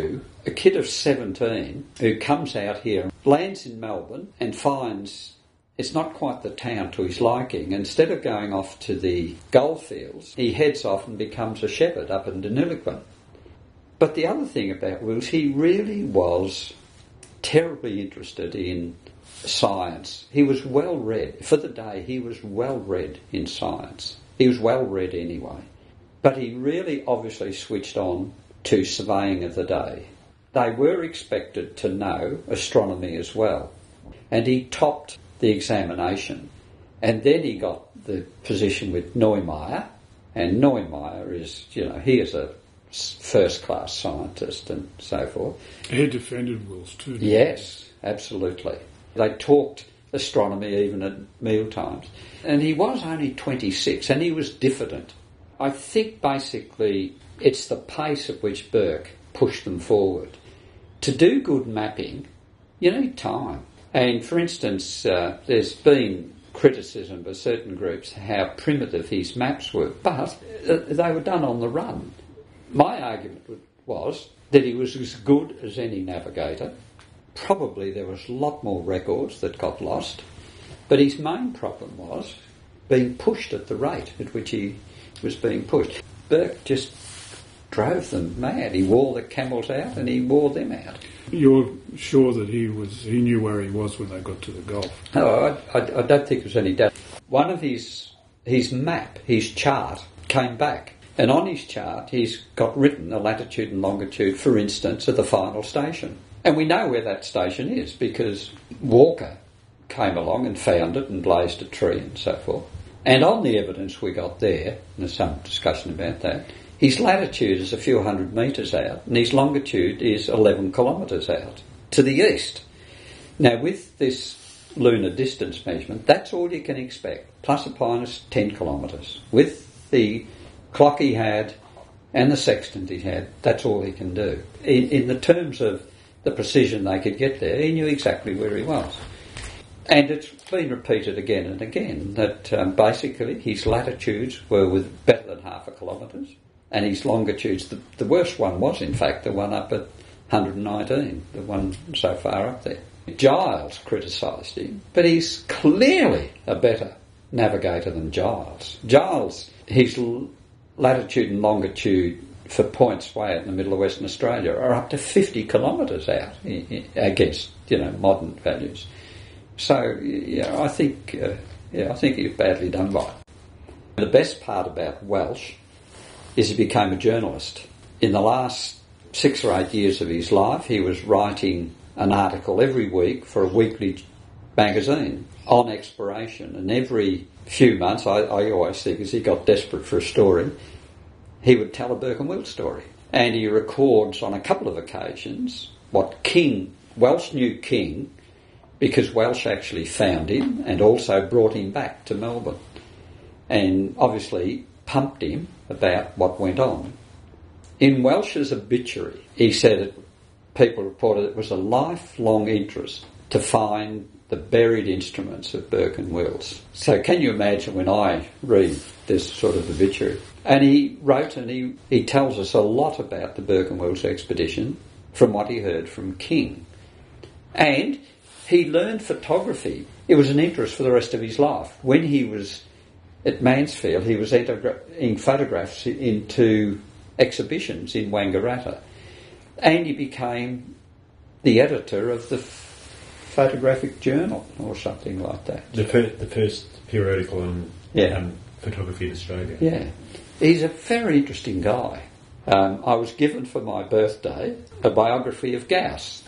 a kid of seventeen who comes out here, lands in Melbourne and finds it's not quite the town to his liking. Instead of going off to the goldfields, he heads off and becomes a shepherd up in Deniliquin. But the other thing about Wills, he really was terribly interested in science. He was well read. For the day, he was well read in science. He was well read anyway. But he really obviously switched on to surveying of the day. They were expected to know astronomy as well. And he topped the examination. And then he got the position with Neumayer. And Neumayer is, you know, he is a first-class scientist and so forth. He defended Wills too. Yes, absolutely. They talked astronomy even at mealtimes. And he was only twenty-six and he was diffident. I think basically it's the pace at which Burke pushed them forward. To do good mapping, you need time. And for instance, uh, there's been criticism by certain groups how primitive his maps were, but uh, they were done on the run. My argument was that he was as good as any navigator. Probably there was a lot more records that got lost, but his main problem was being pushed at the rate at which he was being pushed. Burke just drove them mad. He wore the camels out and he wore them out. You're sure that he was he knew where he was when they got to the Gulf? No, I, I, I don't think there was any doubt. One of his his map, his chart, came back. And on his chart, he's got written the latitude and longitude, for instance, of the final station. And we know where that station is because Walker came along and found it and blazed a tree and so forth. And on the evidence we got there, and there's some discussion about that, his latitude is a few hundred metres out and his longitude is eleven kilometres out to the east. Now, with this lunar distance measurement, that's all you can expect, plus or minus ten kilometres. With the clock he had and the sextant he had, that's all he can do. In, in the terms of the precision they could get there, he knew exactly where he was. And it's been repeated again and again that um, basically his latitudes were with better than half a kilometres and his longitudes, the, the worst one was in fact the one up at one hundred nineteen, the one so far up there. Giles criticised him, but he's clearly a better navigator than Giles. Giles, his latitude and longitude for points way out in the middle of Western Australia are up to fifty kilometres out against, you know, modern values. So, yeah, I think, uh, yeah, I think he was badly done by. The best part about Welsh is he became a journalist. In the last six or eight years of his life, he was writing an article every week for a weekly magazine on exploration, and every few months, I, I always think, as he got desperate for a story, he would tell a Burke and Wills story. And he records on a couple of occasions what King, Welsh knew King, because Welsh actually found him and also brought him back to Melbourne. And obviously pumped him about what went on. In Welsh's obituary, he said it, people reported it was a lifelong interest to find the buried instruments of Burke and Wills. So can you imagine when I read this sort of obituary? And he wrote and he, he tells us a lot about the Burke and Wills expedition from what he heard from King. And he learned photography. It was an interest for the rest of his life. When he was at Mansfield, he was entering photographs into exhibitions in Wangaratta. And he became the editor of the Photographic Journal or something like that. The, fir- the first periodical on yeah. um, photography in Australia. Yeah. He's a very interesting guy. Um, I was given for my birthday a biography of Gauss.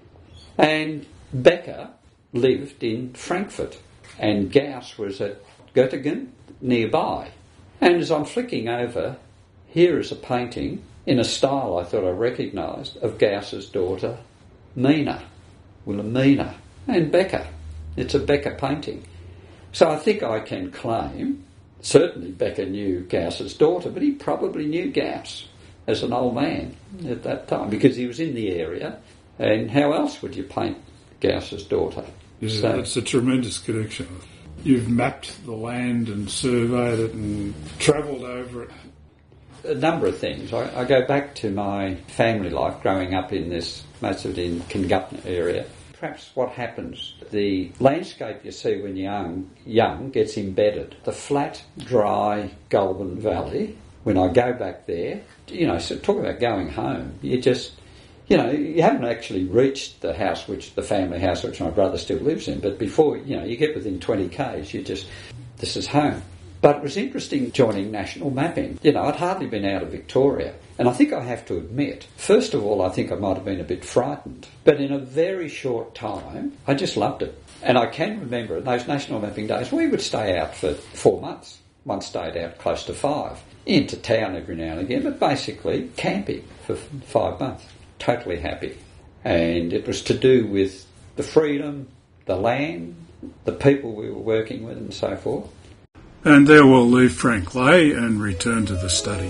And Becker lived in Frankfurt and Gauss was at Göttingen nearby. And as I'm flicking over, here is a painting in a style I thought I recognised of Gauss's daughter, Mina, Wilhelmina, and Becker. It's a Becker painting. So I think I can claim, certainly Becker knew Gauss's daughter, but he probably knew Gauss as an old man at that time because he was in the area. And how else would you paint Gauss's daughter? Yeah, so, it's a tremendous connection. You've mapped the land and surveyed it and travelled over it. a number of things. I, I go back to my family life growing up in this, most of it in Kingupna area. Perhaps what happens, the landscape you see when you're young, young gets embedded. The flat, dry Goulburn Valley, when I go back there, you know, so talk about going home, you just, you know, you haven't actually reached the house, which the family house, which my brother still lives in, but before, you know, you get within twenty kays, you just, this is home. But it was interesting joining national mapping. You know, I'd hardly been out of Victoria. And I think I have to admit, first of all, I think I might have been a bit frightened. But in a very short time, I just loved it. And I can remember in those national mapping days, we would stay out for four months. One stayed out close to five. Into town every now and again, but basically camping for five months. Totally happy. And it was to do with the freedom, the land, the people we were working with and so forth. And there we'll leave Frank Lay and return to the study.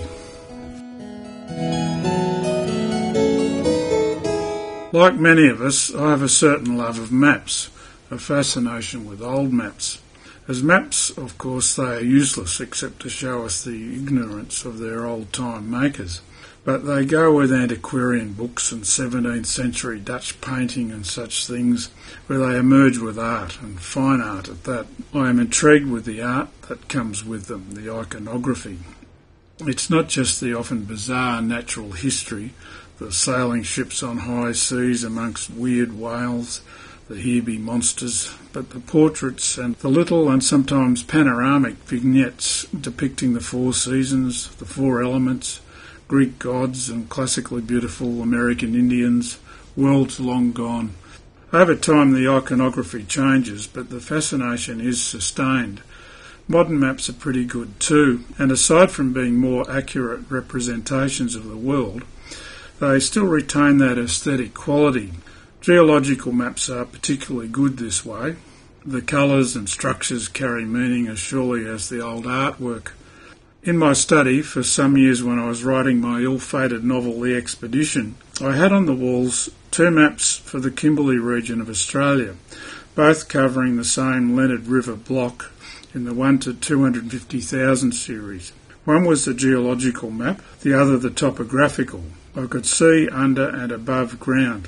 Like many of us, I have a certain love of maps, a fascination with old maps. As maps, of course, they are useless except to show us the ignorance of their old-time makers. But they go with antiquarian books and seventeenth century Dutch painting and such things, where they emerge with art, and fine art at that. I am intrigued with the art that comes with them, the iconography. It's not just the often bizarre natural history, the sailing ships on high seas amongst weird whales, the Hebe monsters, but the portraits and the little and sometimes panoramic vignettes depicting the four seasons, the four elements, Greek gods and classically beautiful American Indians, worlds long gone. Over time the iconography changes, but the fascination is sustained. Modern maps are pretty good too, and aside from being more accurate representations of the world, they still retain that aesthetic quality. Geological maps are particularly good this way. The colours and structures carry meaning as surely as the old artwork. In my study, for some years when I was writing my ill-fated novel The Expedition, I had on the walls two maps for the Kimberley region of Australia, both covering the same Leonard River block in the one to two hundred fifty thousand series. One was the geological map, the other the topographical. I could see under and above ground.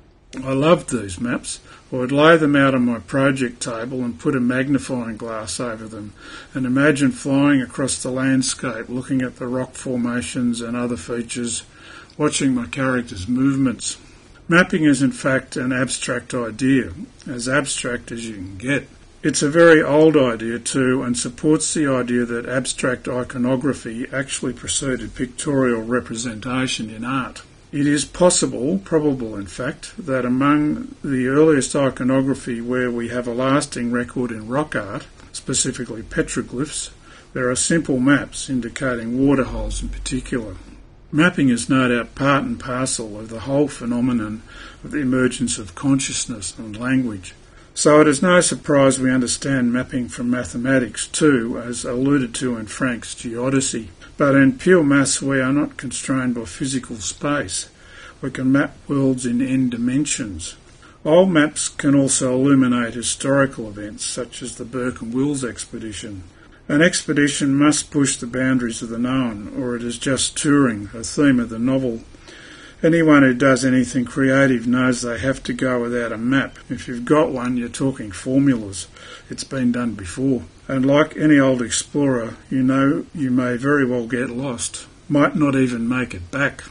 I loved these maps. I would lay them out on my project table and put a magnifying glass over them and imagine flying across the landscape, looking at the rock formations and other features, watching my characters' movements. Mapping is in fact an abstract idea, as abstract as you can get. It's a very old idea too, and supports the idea that abstract iconography actually preceded pictorial representation in art. It is possible, probable in fact, that among the earliest iconography where we have a lasting record in rock art, specifically petroglyphs, there are simple maps indicating waterholes in particular. Mapping is no doubt part and parcel of the whole phenomenon of the emergence of consciousness and language. So it is no surprise we understand mapping from mathematics too, as alluded to in Frank's Geodesy. But in pure maths we are not constrained by physical space. We can map worlds in n dimensions. Old maps can also illuminate historical events such as the Burke and Wills expedition. An expedition must push the boundaries of the known, or it is just touring, a theme of the novel. Anyone who does anything creative knows they have to go without a map. If you've got one, you're talking formulas. It's been done before. And like any old explorer, you know you may very well get lost. Might not even make it back.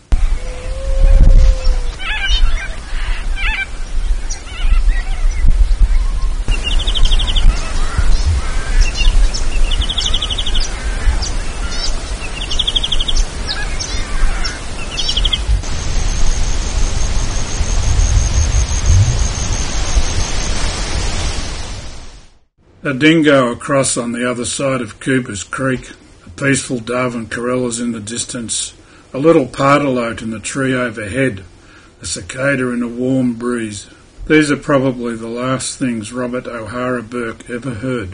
A dingo across on the other side of Cooper's Creek, a peaceful dove and corellas in the distance, a little pardalote in the tree overhead, a cicada in a warm breeze. These are probably the last things Robert O'Hara Burke ever heard.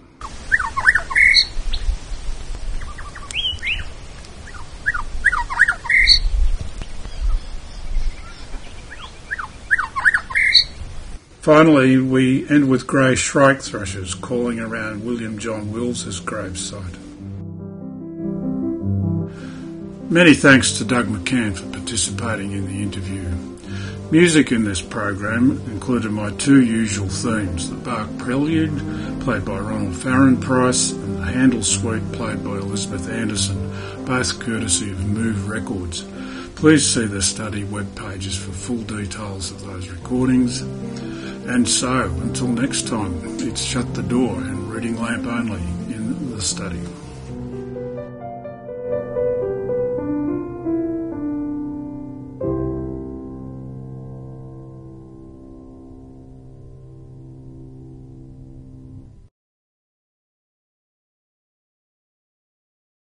Finally, we end with grey shrike thrushes calling around William John Wills's gravesite. Many thanks to Doug McCann for participating in the interview. Music in this program included my two usual themes, the Bach Prelude, played by Ronald Farron Price, and the Handel Suite, played by Elizabeth Anderson, both courtesy of Move Records. Please see the study web pages for full details of those recordings. And so, until next time, it's Shut the Door and Reading Lamp only in the study.